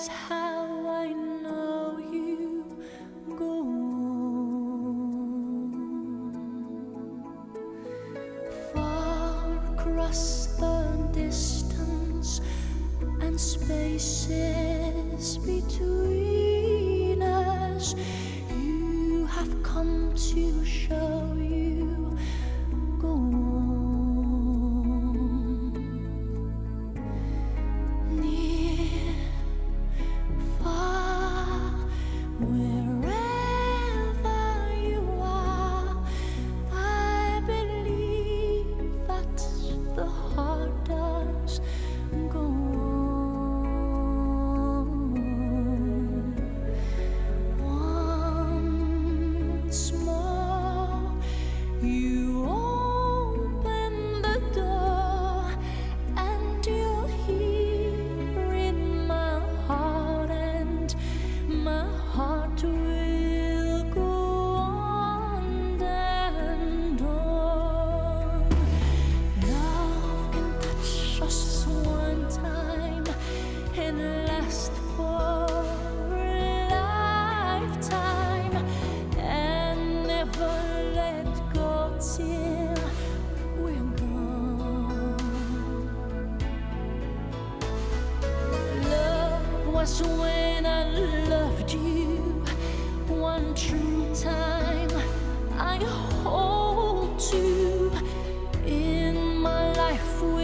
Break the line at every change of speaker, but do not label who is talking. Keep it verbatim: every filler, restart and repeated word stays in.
is how I know you go on. Far across the distance and spaces between us, you have come to show you go on. Near, far, wherever you are, I believe that the heart does go on. Once more, you open the door, and you're here in my heart, and my heart will go on and on. Love can touch us one time and last for a lifetime, and never let go till we're gone. Love was when I loved you one true time. I hold you in my life.